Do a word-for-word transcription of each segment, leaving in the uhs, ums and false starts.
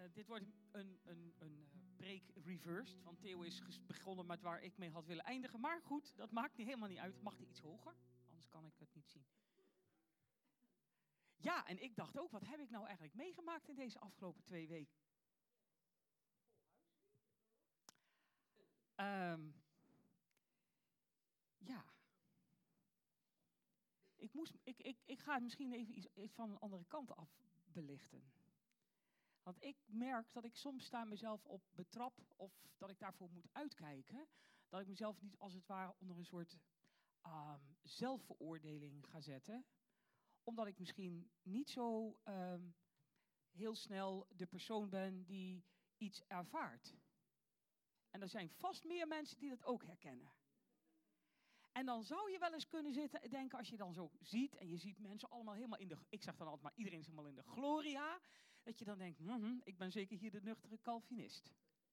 dit wordt een, een, een uh, preek reversed. Want Theo is ges- begonnen met waar ik mee had willen eindigen. Maar goed, dat maakt niet, helemaal niet uit. Mag hij iets hoger? Anders kan ik het niet zien. Ja, en ik dacht ook, wat heb ik nou eigenlijk meegemaakt in deze afgelopen twee weken? Um, ja. Ik, moest, ik, ik, ik ga het misschien even iets, iets van een andere kant af belichten. Want ik merk dat ik soms sta mezelf op betrap of dat ik daarvoor moet uitkijken. Dat ik mezelf niet als het ware onder een soort um, zelfveroordeling ga zetten. Omdat ik misschien niet zo um, heel snel de persoon ben die iets ervaart. En er zijn vast meer mensen die dat ook herkennen. En dan zou je wel eens kunnen zitten en denken, als je dan zo ziet, en je ziet mensen allemaal helemaal in de, ik zeg dan altijd maar, iedereen is helemaal in de gloria, dat je dan denkt, mm-hmm, ik ben zeker hier de nuchtere Calvinist.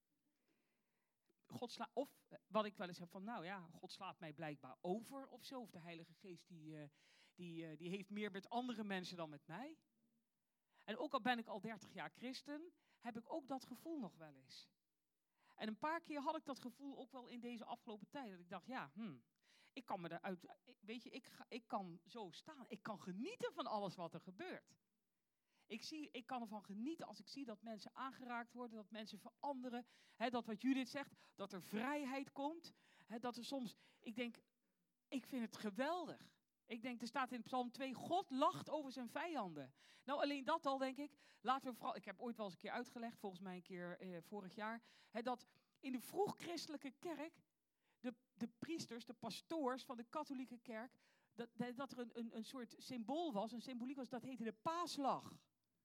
God sla, of wat ik wel eens heb van, nou ja, God slaat mij blijkbaar over of zo, of de Heilige Geest die, uh, die, uh, die heeft meer met andere mensen dan met mij. En ook al ben ik al dertig jaar christen, heb ik ook dat gevoel nog wel eens. En een paar keer had ik dat gevoel ook wel in deze afgelopen tijd, dat ik dacht, ja, hmm, ik kan me eruit, weet je, ik, ga, ik kan zo staan. Ik kan genieten van alles wat er gebeurt. Ik, zie, ik kan ervan genieten als ik zie dat mensen aangeraakt worden, dat mensen veranderen. Hè, dat wat Judith zegt, dat er vrijheid komt. Hè, dat er soms, ik denk, ik vind het geweldig. Ik denk, er staat in Psalm twee, God lacht over zijn vijanden. Nou, alleen dat al, denk ik, laten we vooral, ik heb ooit wel eens een keer uitgelegd, volgens mij een keer eh, vorig jaar, hè, dat in de vroeg-christelijke kerk, De, de priesters, de pastoors van de katholieke kerk, dat, dat er een, een, een soort symbool was, een symboliek was, dat heette de paaslag.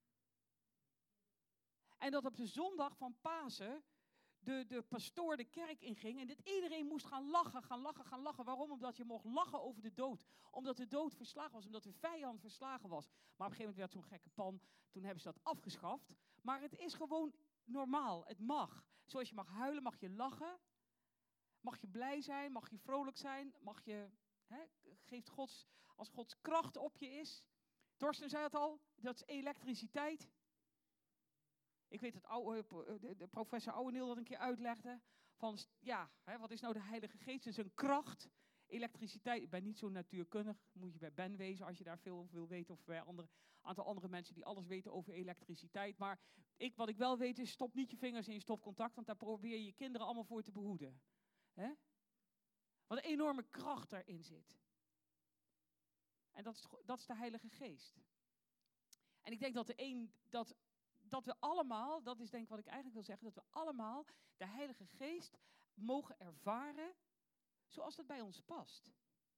En dat op de zondag van Pasen de, de pastoor de kerk inging en dat iedereen moest gaan lachen, gaan lachen, gaan lachen. Waarom? Omdat je mocht lachen over de dood. Omdat de dood verslagen was, omdat de vijand verslagen was. Maar op een gegeven moment werd zo'n gekke pan, toen hebben ze dat afgeschaft. Maar het is gewoon normaal, het mag. Zoals je mag huilen, mag je lachen. Mag je blij zijn, mag je vrolijk zijn, mag je, hè, geeft Gods, als Gods kracht op je is. Torsten zei het al, dat is elektriciteit. Ik weet dat oude, de, de professor Ouweneel dat een keer uitlegde. Van, ja, hè, wat is nou de Heilige Geest? Het is een kracht, elektriciteit. Ik ben niet zo natuurkundig, moet je bij Ben wezen als je daar veel over wil weten. Of bij een aantal andere mensen die alles weten over elektriciteit. Maar ik, wat ik wel weet is, stop niet je vingers in je stopcontact, want daar probeer je je kinderen allemaal voor te behoeden. Hè? Wat een enorme kracht daarin zit. En dat is, dat is de Heilige Geest. En ik denk dat, de een, dat, dat we allemaal, dat is denk ik wat ik eigenlijk wil zeggen, dat we allemaal de Heilige Geest mogen ervaren zoals dat bij ons past.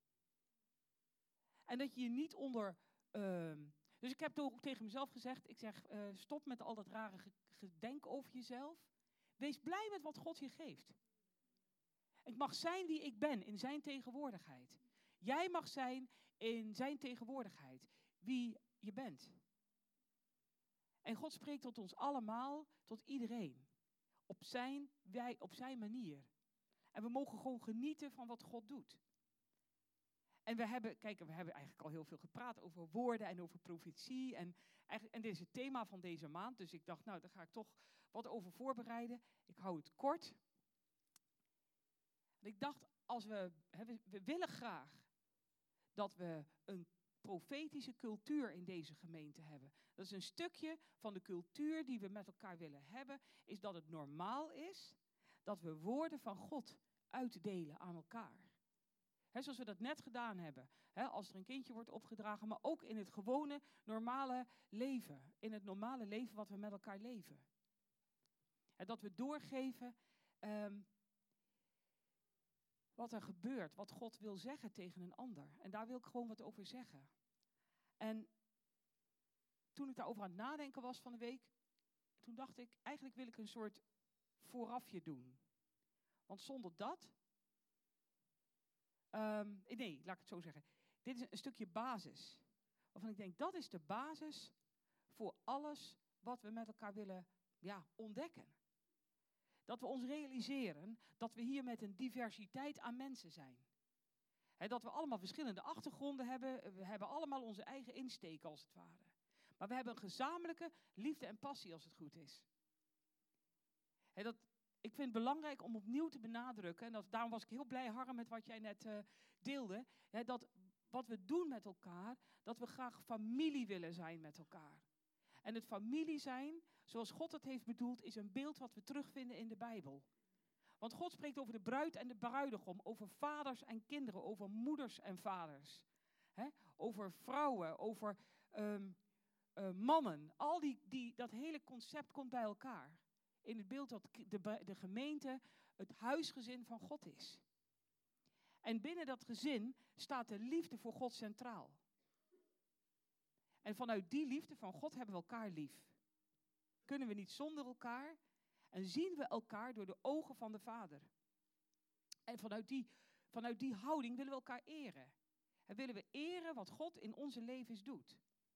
En dat je je niet onder... Uh, dus ik heb ook tegen mezelf gezegd, ik zeg, uh, stop met al dat rare ge- gedenk over jezelf. Wees blij met wat God je geeft. Ik mag zijn wie ik ben in zijn tegenwoordigheid. Jij mag zijn in zijn tegenwoordigheid, wie je bent. En God spreekt tot ons allemaal, tot iedereen. Op zijn, wij, op zijn manier. En we mogen gewoon genieten van wat God doet. En we hebben, kijk, we hebben eigenlijk al heel veel gepraat over woorden en over profetie. En, en dit is het thema van deze maand. Dus ik dacht, nou, daar ga ik toch wat over voorbereiden. Ik hou het kort. En ik dacht, als we, hè, we, we willen graag dat we een profetische cultuur in deze gemeente hebben. Dat is een stukje van de cultuur die we met elkaar willen hebben, is dat het normaal is dat we woorden van God uitdelen aan elkaar. He, zoals we dat net gedaan hebben. He, als er een kindje wordt opgedragen, maar ook in het gewone, normale leven. In het normale leven wat we met elkaar leven. He, dat we doorgeven um, wat er gebeurt, wat God wil zeggen tegen een ander. En daar wil ik gewoon wat over zeggen. En toen ik daarover aan het nadenken was van de week, toen dacht ik, eigenlijk wil ik een soort voorafje doen. Want zonder dat... Um, nee, laat ik het zo zeggen. Dit is een stukje basis. Waarvan ik denk, dat is de basis voor alles wat we met elkaar willen ja, ontdekken. Dat we ons realiseren dat we hier met een diversiteit aan mensen zijn. He, dat we allemaal verschillende achtergronden hebben. We hebben allemaal onze eigen insteken als het ware. Maar we hebben een gezamenlijke liefde en passie als het goed is. He, dat, ik vind het belangrijk om opnieuw te benadrukken, en dat, daarom was ik heel blij, Harm, met wat jij net uh, deelde, he, dat wat we doen met elkaar, dat we graag familie willen zijn met elkaar. En het familie zijn, zoals God het heeft bedoeld, is een beeld wat we terugvinden in de Bijbel. Want God spreekt over de bruid en de bruidegom, over vaders en kinderen, over moeders en vaders. He, over vrouwen, over um, uh, mannen. Al die, die, dat hele concept komt bij elkaar. In het beeld dat de, de gemeente het huisgezin van God is. En binnen dat gezin staat de liefde voor God centraal. En vanuit die liefde van God hebben we elkaar lief. Kunnen we niet zonder elkaar en zien we elkaar door de ogen van de Vader. En vanuit die, vanuit die houding willen we elkaar eren. En willen we eren wat God in onze levens doet.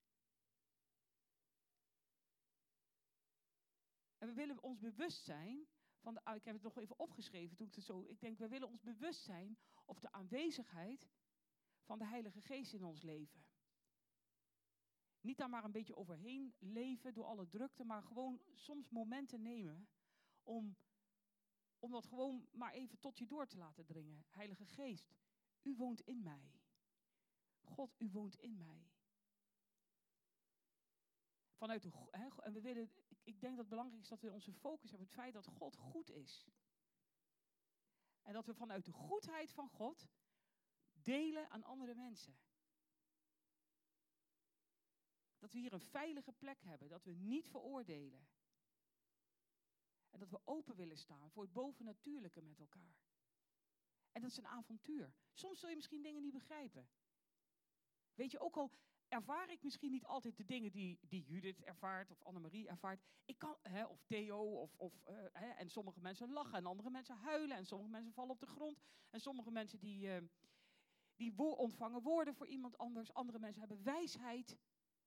En we willen ons bewust zijn van de, ik heb het nog even opgeschreven toen ik het zo, ik denk we willen ons bewust zijn op de aanwezigheid van de Heilige Geest in ons leven. Niet daar maar een beetje overheen leven door alle drukte, maar gewoon soms momenten nemen om, om dat gewoon maar even tot je door te laten dringen. Heilige Geest, u woont in mij. God, u woont in mij. Vanuit de, hè, en we willen, ik denk dat het belangrijk is dat we onze focus hebben op het feit dat God goed is. En dat we vanuit de goedheid van God delen aan andere mensen. Dat we hier een veilige plek hebben, dat we niet veroordelen. En dat we open willen staan voor het bovennatuurlijke met elkaar. En dat is een avontuur. Soms zul je misschien dingen niet begrijpen. Weet je, ook al ervaar ik misschien niet altijd de dingen die, die Judith ervaart of Annemarie ervaart. Ik kan, hè, of Theo, of, of, uh, hè, en sommige mensen lachen en andere mensen huilen. En sommige mensen vallen op de grond. En sommige mensen die, uh, die wo- ontvangen woorden voor iemand anders. Andere mensen hebben wijsheid.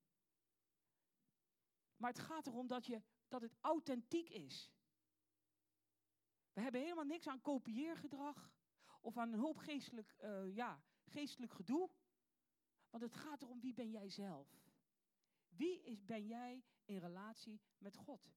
Maar het gaat erom dat, je, dat het authentiek is. We hebben helemaal niks aan kopieergedrag. Of aan een hoop geestelijk, uh, ja, geestelijk gedoe. Want het gaat erom, wie ben jij zelf? Wie is, ben jij in relatie met God?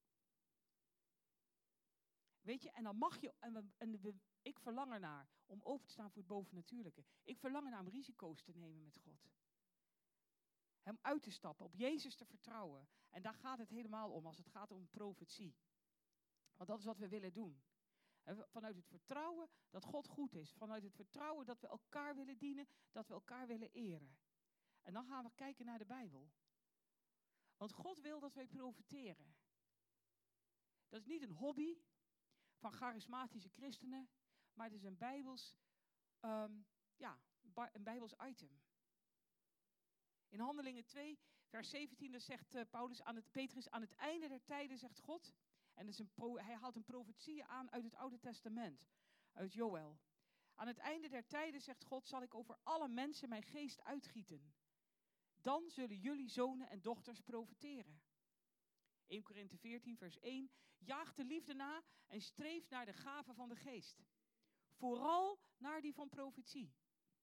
Weet je, en dan mag je, en, we, en we, ik verlang ernaar om open te staan voor het bovennatuurlijke. Ik verlang ernaar om risico's te nemen met God. Hem uit te stappen, op Jezus te vertrouwen. En daar gaat het helemaal om, als het gaat om profetie. Want dat is wat we willen doen. Vanuit het vertrouwen dat God goed is. Vanuit het vertrouwen dat we elkaar willen dienen. Dat we elkaar willen eren. En dan gaan we kijken naar de Bijbel. Want God wil dat wij profiteren. Dat is niet een hobby van charismatische christenen. Maar het is een Bijbels, um, ja, een Bijbels item. In Handelingen twee, vers zeventien, zegt uh, Paulus aan het, Petrus, aan het einde der tijden zegt God. En is een pro, hij haalt een profetie aan uit het Oude Testament, uit Joël. Aan het einde der tijden, zegt God, zal ik over alle mensen mijn geest uitgieten. Dan zullen jullie zonen en dochters profeteren. Eerste Korinthe veertien, vers één. Jaag de liefde na en streef naar de gave van de geest. Vooral naar die van profetie.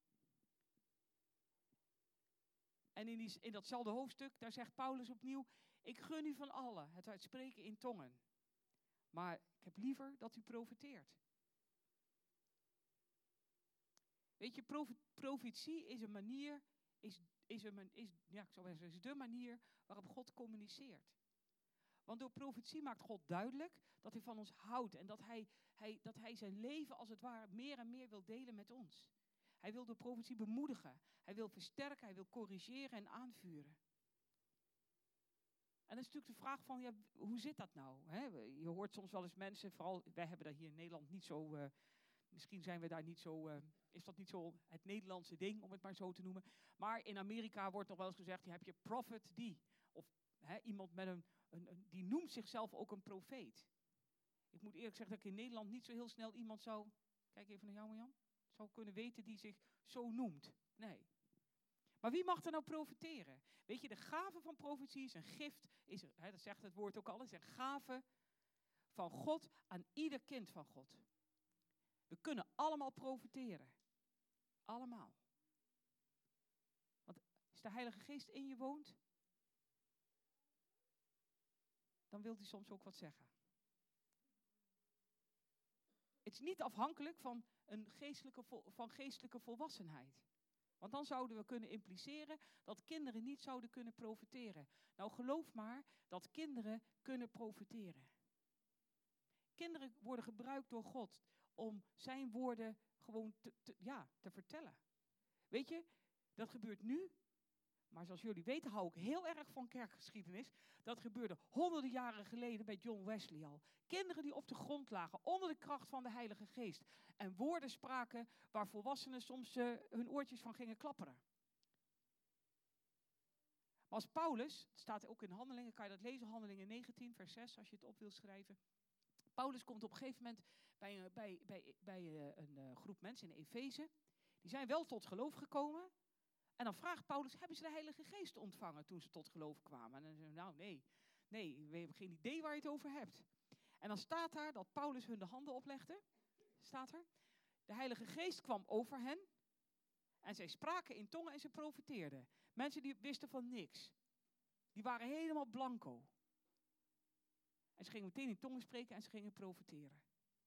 En in, die, in datzelfde hoofdstuk, daar zegt Paulus opnieuw, ik gun u van allen het uitspreken in tongen. Maar ik heb liever dat u profeteert. Weet je, profe, profetie is een manier, is, is, een, is, ja, ik zou zeggen, is de manier waarop God communiceert. Want door profetie maakt God duidelijk dat hij van ons houdt. En dat hij, hij, dat hij zijn leven als het ware meer en meer wil delen met ons. Hij wil door profetie bemoedigen. Hij wil versterken, hij wil corrigeren en aanvuren. En dan is natuurlijk de vraag van, ja, hoe zit dat nou? Hè? Je hoort soms wel eens mensen, vooral wij hebben dat hier in Nederland niet zo, uh, misschien zijn we daar niet zo, uh, is dat niet zo het Nederlandse ding, om het maar zo te noemen. Maar in Amerika wordt nog wel eens gezegd, je hebt je prophet die. Of hè, iemand met een, een, een, die noemt zichzelf ook een profeet. Ik moet eerlijk zeggen dat ik in Nederland niet zo heel snel iemand zou, kijk even naar jou Marjan, zou kunnen weten die zich zo noemt. Nee. Maar wie mag er nou profeteren? Weet je, de gave van profetie is een gift, is, hè, dat zegt het woord ook al, is een gave van God aan ieder kind van God. We kunnen allemaal profeteren. Allemaal. Want als de Heilige Geest in je woont, dan wil hij soms ook wat zeggen. Het is niet afhankelijk van, een geestelijke, vol, van geestelijke volwassenheid. Want dan zouden we kunnen impliceren dat kinderen niet zouden kunnen profiteren. Nou, geloof maar dat kinderen kunnen profiteren. Kinderen worden gebruikt door God om zijn woorden gewoon te, te, ja, te vertellen. Weet je, dat gebeurt nu. Maar zoals jullie weten hou ik heel erg van kerkgeschiedenis. Dat gebeurde honderden jaren geleden bij John Wesley al. Kinderen die op de grond lagen onder de kracht van de Heilige Geest. En woorden spraken waar volwassenen soms uh, hun oortjes van gingen klapperen. Maar als Paulus, het staat ook in Handelingen, kan je dat lezen, Handelingen negentien, vers zes, als je het op wilt schrijven. Paulus komt op een gegeven moment bij, uh, bij, bij, bij uh, een uh, groep mensen in Efeze. Die zijn wel tot geloof gekomen. En dan vraagt Paulus, hebben ze de Heilige Geest ontvangen toen ze tot geloof kwamen? En dan zeggen ze, nou nee, nee, we hebben geen idee waar je het over hebt. En dan staat daar dat Paulus hun de handen oplegde. Staat er. De Heilige Geest kwam over hen. En zij spraken in tongen en ze profeteerden. Mensen die wisten van niks. Die waren helemaal blanco. En ze gingen meteen in tongen spreken en ze gingen profeteren.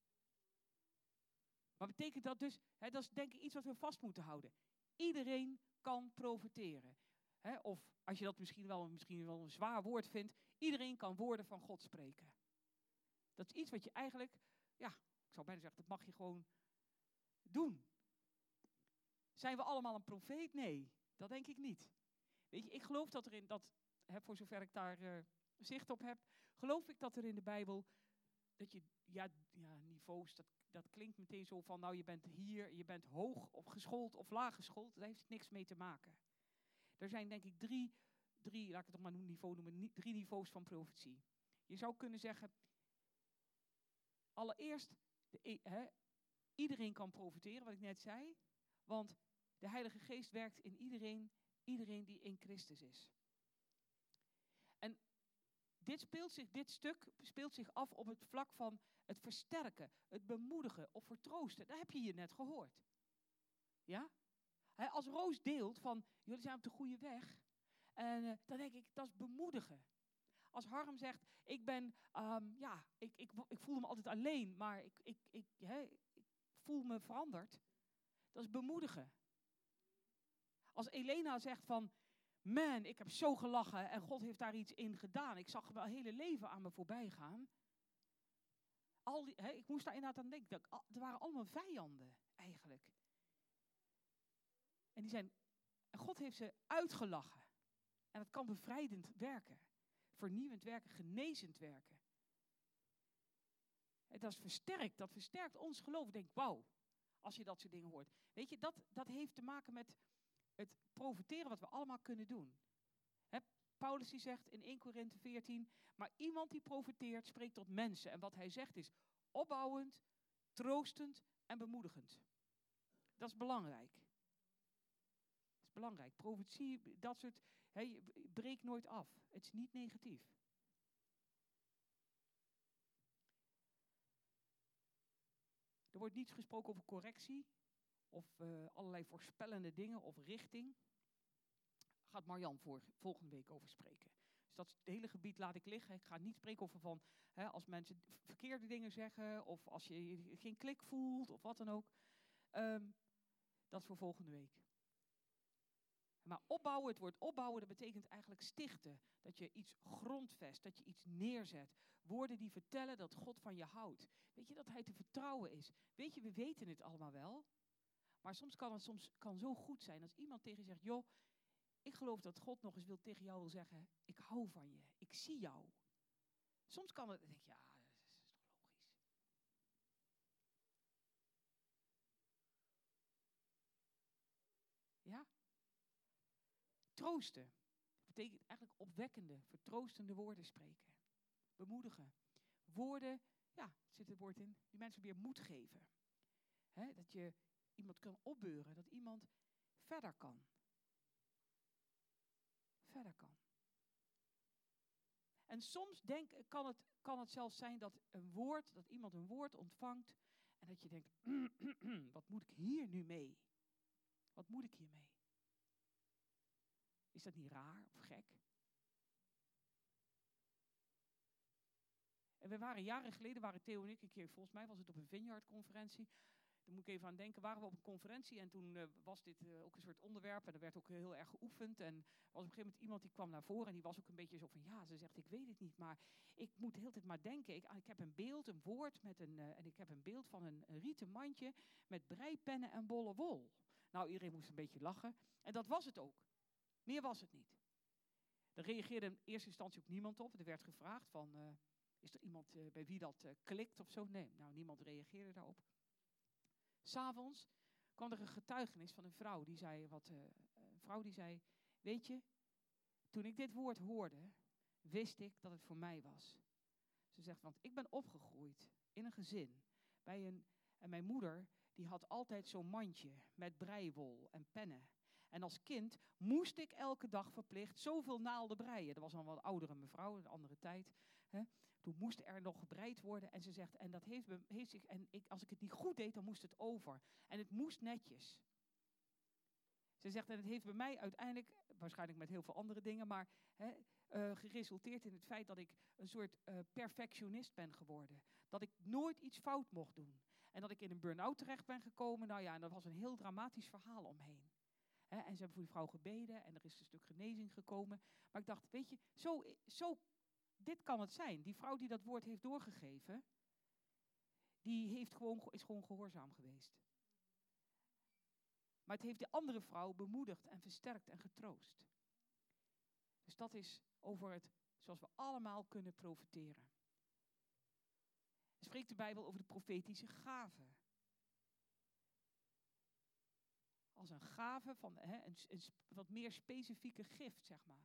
Maar betekent dat dus, hè, dat is denk ik iets wat we vast moeten houden. Iedereen kan profeteren. Hè, of als je dat misschien wel, misschien wel een zwaar woord vindt, iedereen kan woorden van God spreken. Dat is iets wat je eigenlijk, ja, ik zou bijna zeggen, dat mag je gewoon doen. Zijn we allemaal een profeet? Nee, dat denk ik niet. Weet je, ik geloof dat er in, dat, hè, voor zover ik daar uh, zicht op heb, geloof ik dat er in de Bijbel, dat je, ja, ja niveaus, dat, dat klinkt meteen zo van, nou je bent hier, je bent hoog of geschoold of laag geschoold, daar heeft het niks mee te maken. Er zijn denk ik drie, drie laat ik het toch maar een niveau noemen, drie niveaus van profetie. Je zou kunnen zeggen, allereerst, de, he, iedereen kan profiteren, wat ik net zei. Want de Heilige Geest werkt in iedereen, iedereen die in Christus is. En dit, speelt zich, dit stuk speelt zich af op het vlak van het versterken, het bemoedigen of vertroosten. Dat heb je hier net gehoord. Ja? He, als Roos deelt van, jullie zijn op de goede weg. En uh, dan denk ik, dat is bemoedigen. Als Harm zegt, ik ben, um, ja, ik, ik, ik voel me altijd alleen, maar ik, ik, ik, he, ik voel me veranderd. Dat is bemoedigen. Als Elena zegt van, man, ik heb zo gelachen en God heeft daar iets in gedaan. Ik zag mijn hele leven aan me voorbij gaan. Al die, he, ik moest daar inderdaad aan denken, dat, er waren allemaal vijanden eigenlijk. En die zijn, en God heeft ze uitgelachen. En dat kan bevrijdend werken. Vernieuwend werken, genezend werken. En dat is versterkt, dat versterkt ons geloof. Ik denk, wauw, als je dat soort dingen hoort. Weet je, dat, dat heeft te maken met het profiteren wat we allemaal kunnen doen. He, Paulus die zegt in eerste Korinthe veertien, maar iemand die profiteert spreekt tot mensen. En wat hij zegt is opbouwend, troostend en bemoedigend. Dat is belangrijk. Dat is belangrijk. Profetie, dat soort, he, breekt nooit af. Het is niet negatief. Er wordt niet gesproken over correctie of uh, allerlei voorspellende dingen of richting. Daar gaat Marjan voor, volgende week over spreken. Dus dat het hele gebied laat ik liggen. Ik ga niet spreken over van hè, als mensen verkeerde dingen zeggen of als je geen klik voelt of wat dan ook. Um, dat is voor volgende week. Maar opbouwen, het woord opbouwen, dat betekent eigenlijk stichten. Dat je iets grondvest, dat je iets neerzet. Woorden die vertellen dat God van je houdt. Weet je, dat hij te vertrouwen is. Weet je, we weten het allemaal wel. Maar soms kan het soms kan zo goed zijn als iemand tegen je zegt, joh, ik geloof dat God nog eens wil tegen jou wil zeggen, ik hou van je, ik zie jou. Soms kan het, dan denk ik, ja, dat is toch logisch. Ja? Troosten. Dat betekent eigenlijk opwekkende, vertroostende woorden spreken. Bemoedigen. Woorden, ja, er zit het woord in, die mensen weer moed geven. He, dat je iemand kan opbeuren, dat iemand verder kan. Verder kan. En soms denk, kan, het, kan het zelfs zijn dat een woord, dat iemand een woord ontvangt en dat je denkt, wat moet ik hier nu mee? Wat moet ik hiermee? Is dat niet raar of gek? En we waren jaren geleden, waren Theo en ik een keer, volgens mij was het op een Vineyard-conferentie. Daar moet ik even aan denken, waren we op een conferentie en toen uh, was dit uh, ook een soort onderwerp en er werd ook heel erg geoefend. En er was op een gegeven moment iemand die kwam naar voren en die was ook een beetje zo van, ja, ze zegt, ik weet het niet, maar ik moet de hele tijd maar denken. Ik, ik heb een beeld, een woord met een, uh, en ik heb een beeld van een, een rieten mandje met breipennen en bolle wol. Nou, iedereen moest een beetje lachen en dat was het ook. Meer was het niet. Er reageerde in eerste instantie ook niemand op. Er werd gevraagd van, uh, is er iemand uh, bij wie dat uh, klikt of zo? Nee, nou, niemand reageerde daarop. 'S Avonds kwam er een getuigenis van een vrouw die zei, wat, uh, een vrouw die zei, weet je, toen ik dit woord hoorde, wist ik dat het voor mij was. Ze zegt, want ik ben opgegroeid in een gezin bij een, en mijn moeder die had altijd zo'n mandje met breiwol en pennen. En als kind moest ik elke dag verplicht zoveel naalden breien. Dat was een wat oudere mevrouw, een andere tijd. Hè. Toen moest er nog gebreid worden. En ze zegt, en dat heeft, me, heeft zich, en ik, als ik het niet goed deed, dan moest het over. En het moest netjes. Ze zegt, en het heeft bij mij uiteindelijk, waarschijnlijk met heel veel andere dingen, maar hè, uh, geresulteerd in het feit dat ik een soort uh, perfectionist ben geworden. Dat ik nooit iets fout mocht doen. En dat ik in een burn-out terecht ben gekomen. Nou ja, en dat was een heel dramatisch verhaal omheen. He, en ze hebben voor die vrouw gebeden en er is een stuk genezing gekomen. Maar ik dacht, weet je, zo, zo, dit kan het zijn. Die vrouw die dat woord heeft doorgegeven, die heeft gewoon, is gewoon gehoorzaam geweest. Maar het heeft de andere vrouw bemoedigd en versterkt en getroost. Dus dat is over het, zoals we allemaal kunnen profiteren. Er spreekt de Bijbel over de profetische gave. Als een gave van hè, een, een wat meer specifieke gift, zeg maar.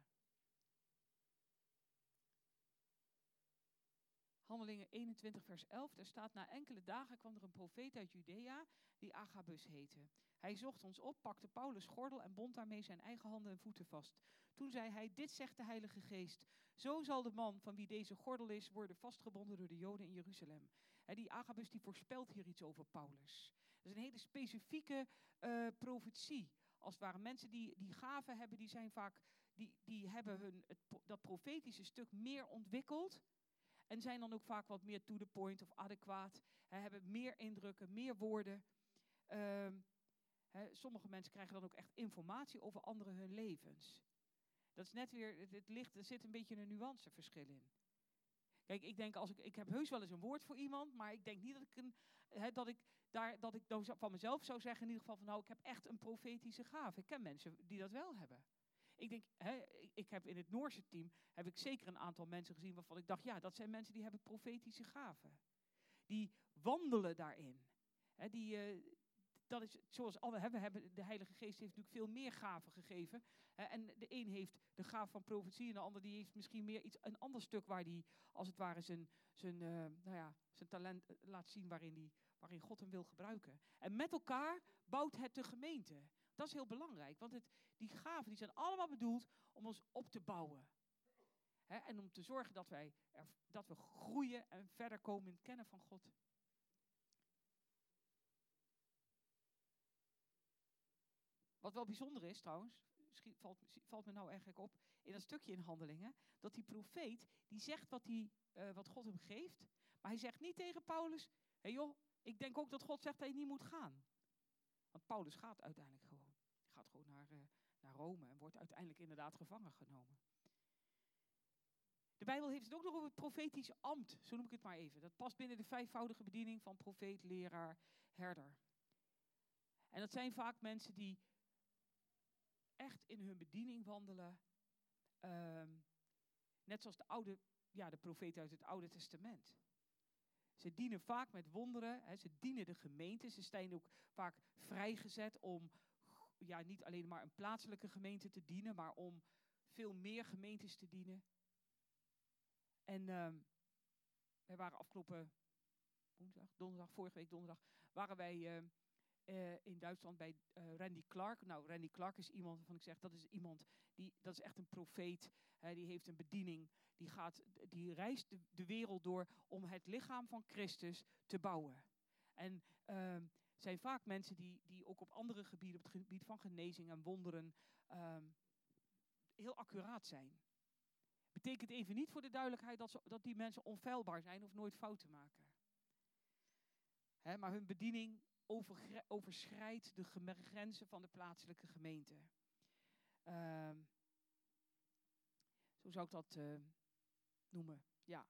Handelingen eenentwintig vers elf, daar staat, na enkele dagen kwam er een profeet uit Judea, die Agabus heette. Hij zocht ons op, pakte Paulus' gordel en bond daarmee zijn eigen handen en voeten vast. Toen zei hij, dit zegt de Heilige Geest, zo zal de man van wie deze gordel is, worden vastgebonden door de Joden in Jeruzalem. He, die Agabus die voorspelt hier iets over Paulus. Dat is een hele specifieke uh, profetie. Als het ware mensen die, die gaven hebben, die zijn vaak, die, die hebben hun, het, dat profetische stuk meer ontwikkeld. En zijn dan ook vaak wat meer to the point of adequaat. He, hebben meer indrukken, meer woorden. Uh, he, sommige mensen krijgen dan ook echt informatie over anderen hun levens. Dat is net weer, het, het ligt, er zit een beetje een nuanceverschil in. Kijk, ik denk, als ik, ik heb heus wel eens een woord voor iemand, maar ik denk niet dat ik, een, he, dat ik, daar, dat ik van mezelf zou zeggen in ieder geval van, nou, ik heb echt een profetische gave. Ik ken mensen die dat wel hebben. Ik denk, hè, ik heb in het Noorse team, heb ik zeker een aantal mensen gezien waarvan ik dacht, ja, dat zijn mensen die hebben profetische gaven. Die wandelen daarin. Hè, die, uh, dat is zoals alle hebben, hebben, de Heilige Geest heeft natuurlijk veel meer gaven gegeven. Hè, en de een heeft de gave van profetie en de ander die heeft misschien meer iets, een ander stuk waar die, als het ware, zijn, zijn, uh, nou ja, zijn talent laat zien waarin, die, waarin God hem wil gebruiken. En met elkaar bouwt het de gemeente. Dat is heel belangrijk, want het, die gaven die zijn allemaal bedoeld om ons op te bouwen. Hè, en om te zorgen dat, wij er, dat we groeien en verder komen in het kennen van God. Wat wel bijzonder is trouwens, valt, valt me nou eigenlijk op, in dat stukje in Handelingen, dat die profeet, die zegt wat, die, uh, wat God hem geeft, maar hij zegt niet tegen Paulus, hé joh, ik denk ook dat God zegt dat je niet moet gaan. Want Paulus gaat uiteindelijk gewoon. Hij gaat gewoon naar, uh, naar Rome en wordt uiteindelijk inderdaad gevangen genomen. De Bijbel heeft het ook nog over het profetische ambt, zo noem ik het maar even. Dat past binnen de vijfvoudige bediening van profeet, leraar, herder. En dat zijn vaak mensen die echt in hun bediening wandelen. Um, net zoals de oude, ja, de profeten uit het Oude Testament. Ze dienen vaak met wonderen, hè, ze dienen de gemeente. Ze zijn ook vaak vrijgezet om ja, niet alleen maar een plaatselijke gemeente te dienen, maar om veel meer gemeentes te dienen. En um, wij waren afgelopen woensdag, donderdag, vorige week donderdag, waren wij uh, uh, in Duitsland bij uh, Randy Clark. Nou, Randy Clark is iemand waarvan ik zeg, dat is iemand, die, dat is echt een profeet. Hè, die heeft een bediening, die, gaat, die reist de, de wereld door om het lichaam van Christus te bouwen. En uh, zijn vaak mensen die, die ook op andere gebieden, op het gebied van genezing en wonderen, um, heel accuraat zijn. Betekent even niet voor de duidelijkheid dat, ze, dat die mensen onfeilbaar zijn of nooit fouten maken. Hè, maar hun bediening overgre- overschrijdt de gem- grenzen van de plaatselijke gemeente. Uh, zo zou ik dat uh, noemen, ja.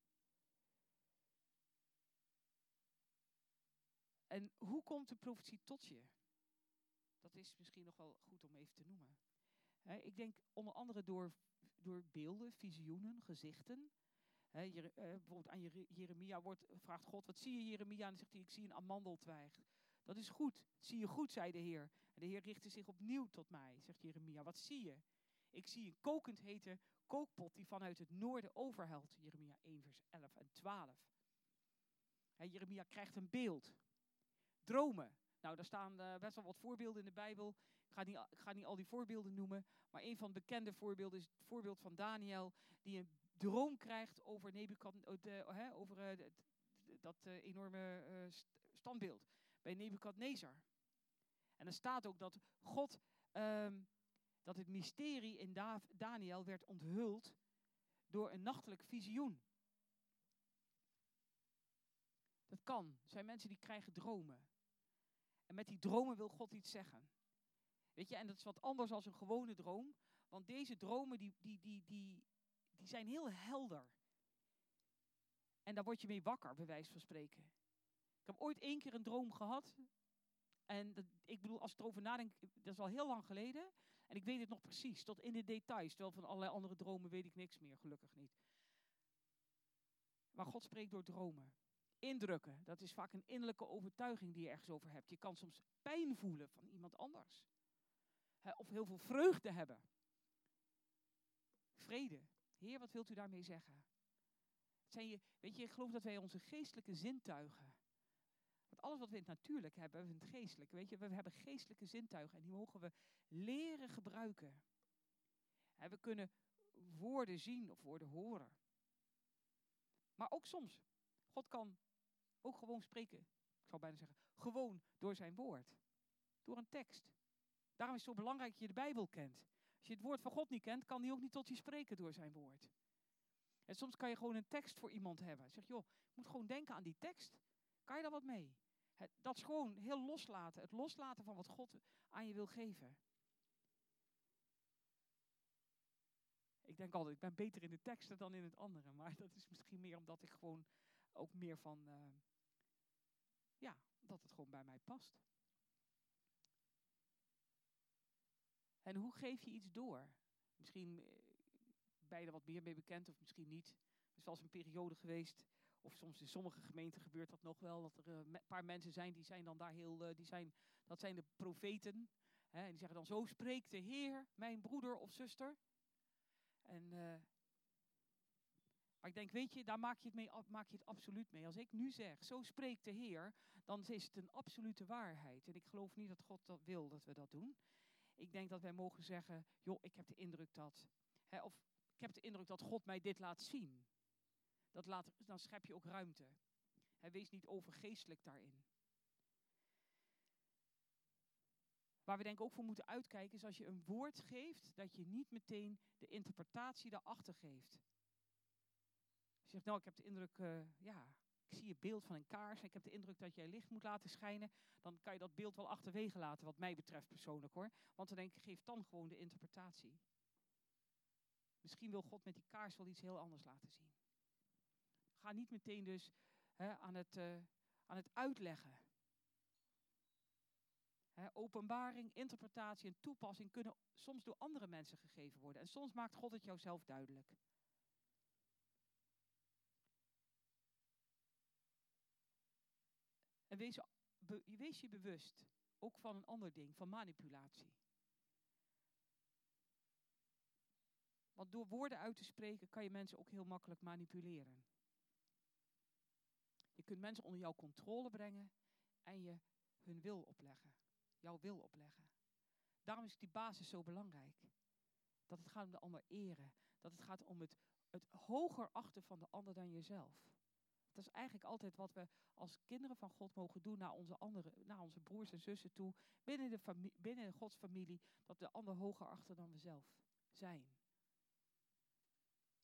En hoe komt de profetie tot je? Dat is misschien nog wel goed om even te noemen. He, ik denk onder andere door, door beelden, visioenen, gezichten. He, Jer, uh, bijvoorbeeld aan Jer- Jeremia wordt, vraagt God, wat zie je Jeremia? En dan zegt hij, ik zie een amandeltwijg. Dat is goed, dat zie je goed, zei de Heer. En de Heer richtte zich opnieuw tot mij, zegt Jeremia. Wat zie je? Ik zie een kokend hete kookpot die vanuit het noorden overhelt. Jeremia één vers elf en twaalf. He, Jeremia krijgt een beeld. Dromen. Nou, daar staan uh, best wel wat voorbeelden in de Bijbel. Ik ga, niet, ik ga niet al die voorbeelden noemen. Maar een van de bekende voorbeelden is het voorbeeld van Daniel. Die een droom krijgt over, Nebukadne- uh, uh, over uh, d- d- dat uh, enorme uh, st- standbeeld bij Nebukadnezar. En er staat ook dat God, um, dat het mysterie in da- Daniel werd onthuld door een nachtelijk visioen. Dat kan. Er zijn mensen die krijgen dromen. En met die dromen wil God iets zeggen. Weet je, en dat is wat anders dan een gewone droom. Want deze dromen, die, die, die, die, die zijn heel helder. En daar word je mee wakker, bij wijze van spreken. Ik heb ooit één keer een droom gehad. En dat, ik bedoel, als ik erover nadenk, dat is al heel lang geleden. En ik weet het nog precies, tot in de details. Terwijl van allerlei andere dromen weet ik niks meer, gelukkig niet. Maar God spreekt door dromen. Indrukken, dat is vaak een innerlijke overtuiging die je ergens over hebt. Je kan soms pijn voelen van iemand anders. He, of heel veel vreugde hebben. Vrede. Heer, wat wilt u daarmee zeggen? Zijn je, weet je, ik geloof dat wij onze geestelijke zintuigen... Want alles wat we in het natuurlijk hebben, hebben we in het geestelijke. Weet je, we hebben geestelijke zintuigen en die mogen we leren gebruiken. He, we kunnen woorden zien of woorden horen. Maar ook soms, God kan ook gewoon spreken. Ik zou bijna zeggen, gewoon door zijn woord. Door een tekst. Daarom is het zo belangrijk dat je de Bijbel kent. Als je het woord van God niet kent, kan hij ook niet tot je spreken door zijn woord. En soms kan je gewoon een tekst voor iemand hebben. Zeg, joh, je moet gewoon denken aan die tekst. Kan je daar wat mee? Het, dat is gewoon heel loslaten. Het loslaten van wat God aan je wil geven. Ik denk altijd, ik ben beter in de teksten dan in het andere. Maar dat is misschien meer omdat ik gewoon ook meer van... Uh, ja, dat het gewoon bij mij past. En hoe geef je iets door? Misschien ben je er wat meer mee bekend of misschien niet. Er is wel eens een periode geweest, of soms in sommige gemeenten gebeurt dat nog wel, dat er een uh, paar mensen zijn die zijn dan daar heel, uh, die zijn, dat zijn de profeten. Hè, en die zeggen dan, zo spreekt de Heer, mijn broeder of zuster. En, uh, maar ik denk, weet je, daar maak je, het mee, maak je het absoluut mee. Als ik nu zeg, zo spreekt de Heer, dan is het een absolute waarheid. En ik geloof niet dat God dat wil, dat we dat doen. Ik denk dat wij mogen zeggen, joh, ik heb de indruk dat, hè, of ik heb de indruk dat God mij dit laat zien. Dat laat, dan schep je ook ruimte. Hè, wees niet overgeestelijk daarin. Waar we denk ik ook voor moeten uitkijken is als je een woord geeft, dat je niet meteen de interpretatie daarachter geeft. Als je zegt, nou ik heb de indruk, uh, ja, ik zie het beeld van een kaars en ik heb de indruk dat jij licht moet laten schijnen, dan kan je dat beeld wel achterwege laten, wat mij betreft persoonlijk hoor. Want dan denk ik, geef dan gewoon de interpretatie. Misschien wil God met die kaars wel iets heel anders laten zien. Ga niet meteen dus hè, aan, het, uh, aan het uitleggen. Hè, openbaring, interpretatie en toepassing kunnen soms door andere mensen gegeven worden. En soms maakt God het jou zelf duidelijk. En wees, be, wees je bewust, ook van een ander ding, van manipulatie. Want door woorden uit te spreken kan je mensen ook heel makkelijk manipuleren. Je kunt mensen onder jouw controle brengen en je hun wil opleggen. Jouw wil opleggen. Daarom is die basis zo belangrijk. Dat het gaat om de ander eren. Dat het gaat om het, het hoger achten van de ander dan jezelf. Dat is eigenlijk altijd wat we als kinderen van God mogen doen naar onze, andere, naar onze broers en zussen toe. Binnen, de familie, binnen Gods familie. Dat we de ander hoger achten dan we zelf zijn.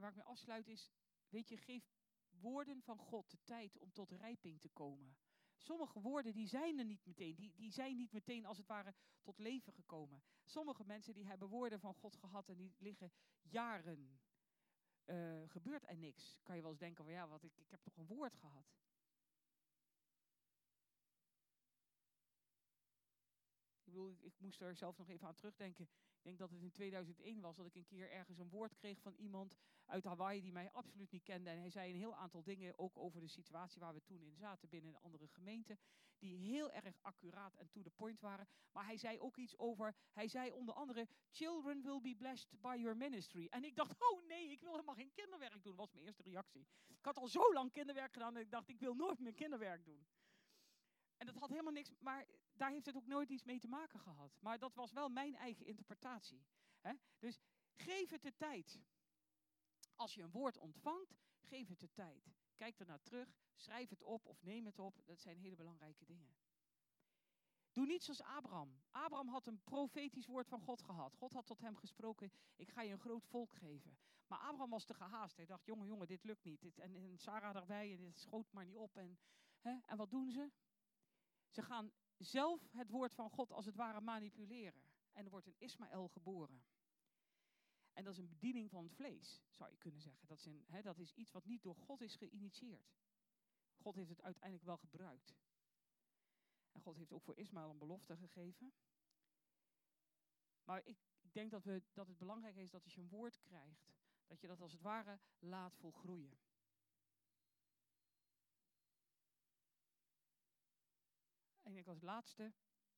waar ik mee afsluit is, weet je, geef woorden van God de tijd om tot rijping te komen. Sommige woorden die zijn er niet meteen, die, die zijn niet meteen als het ware tot leven gekomen. Sommige mensen die hebben woorden van God gehad en die liggen jaren. Uh, gebeurt er niks. Kan je wel eens denken van ja, wat, ik, ik heb toch een woord gehad. Ik bedoel, ik, ik moest er zelf nog even aan terugdenken. Ik denk dat het in tweeduizend één was dat ik een keer ergens een woord kreeg van iemand uit Hawaii die mij absoluut niet kende. En hij zei een heel aantal dingen, ook over de situatie waar we toen in zaten binnen een andere gemeente, die heel erg accuraat en to the point waren. Maar hij zei ook iets over, hij zei onder andere, children will be blessed by your ministry. En ik dacht, oh nee, ik wil helemaal geen kinderwerk doen, was mijn eerste reactie. Ik had al zo lang kinderwerk gedaan en ik dacht, ik wil nooit meer kinderwerk doen. En dat had helemaal niks, maar daar heeft het ook nooit iets mee te maken gehad. Maar dat was wel mijn eigen interpretatie. Hè? Dus geef het de tijd. Als je een woord ontvangt, geef het de tijd. Kijk ernaar terug, schrijf het op of neem het op. Dat zijn hele belangrijke dingen. Doe niet zoals Abraham. Abraham had een profetisch woord van God gehad. God had tot hem gesproken, ik ga je een groot volk geven. Maar Abraham was te gehaast. Hij dacht, jongen, jongen, dit lukt niet. Dit, en, en Sarah erbij en dit schoot maar niet op. En, hè? En wat doen ze? Ze gaan zelf het woord van God als het ware manipuleren. En er wordt een Ismaël geboren. En dat is een bediening van het vlees, zou je kunnen zeggen. Dat is, een, hè, dat is iets wat niet door God is geïnitieerd. God heeft het uiteindelijk wel gebruikt. En God heeft ook voor Ismaël een belofte gegeven. Maar ik, ik denk dat, we, dat het belangrijk is dat als je een woord krijgt, dat je dat als het ware laat volgroeien. En ik als laatste,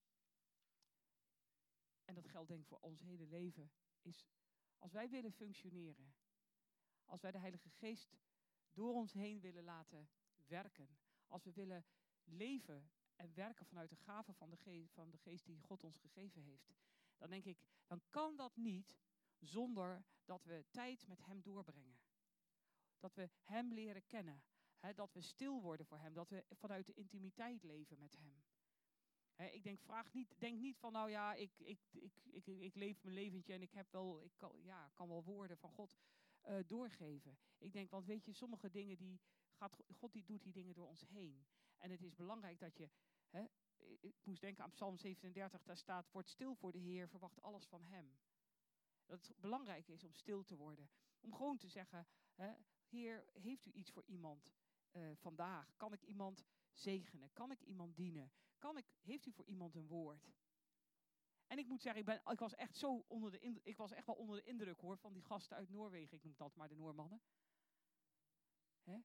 en dat geldt denk ik voor ons hele leven, is als wij willen functioneren, als wij de Heilige Geest door ons heen willen laten werken, als we willen leven en werken vanuit de gave van de, ge- van de Geest die God ons gegeven heeft, dan denk ik, dan kan dat niet zonder dat we tijd met Hem doorbrengen. Dat we Hem leren kennen, hè, dat we stil worden voor Hem, dat we vanuit de intimiteit leven met Hem. He, ik denk, vraag niet, denk niet van, nou ja, ik, ik, ik, ik, ik leef mijn leventje en ik heb wel, ik kan, ja, kan wel woorden van God uh, doorgeven. Ik denk, want weet je, sommige dingen die gaat, God die doet die dingen door ons heen. En het is belangrijk dat je, he, ik moest denken aan Psalm zevenendertig, daar staat, word stil voor de Heer, verwacht alles van Hem. Dat het belangrijk is om stil te worden. Om gewoon te zeggen, he, Heer, heeft u iets voor iemand uh, vandaag? Kan ik iemand zegenen? Kan ik iemand dienen? Kan ik, heeft u voor iemand een woord? En ik moet zeggen, ik, ben, ik, was echt zo onder de indruk, ik was echt wel onder de indruk hoor, van die gasten uit Noorwegen. Ik noem het altijd maar de Noormannen. Hè?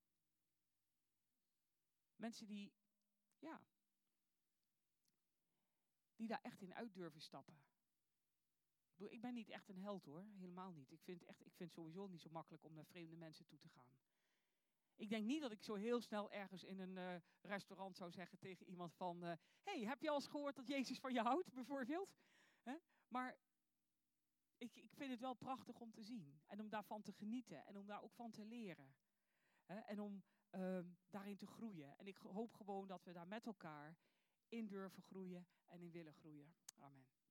Mensen die, ja, die daar echt in uit durven stappen. Ik bedoel, ik ben niet echt een held hoor, helemaal niet. Ik vind, echt, ik vind het sowieso niet zo makkelijk om naar vreemde mensen toe te gaan. Ik denk niet dat ik zo heel snel ergens in een uh, restaurant zou zeggen tegen iemand van, uh, hey, heb je al eens gehoord dat Jezus van je houdt, bijvoorbeeld? Hè? Maar ik, ik vind het wel prachtig om te zien en om daarvan te genieten en om daar ook van te leren. Hè? En om uh, daarin te groeien. En ik hoop gewoon dat we daar met elkaar in durven groeien en in willen groeien. Amen.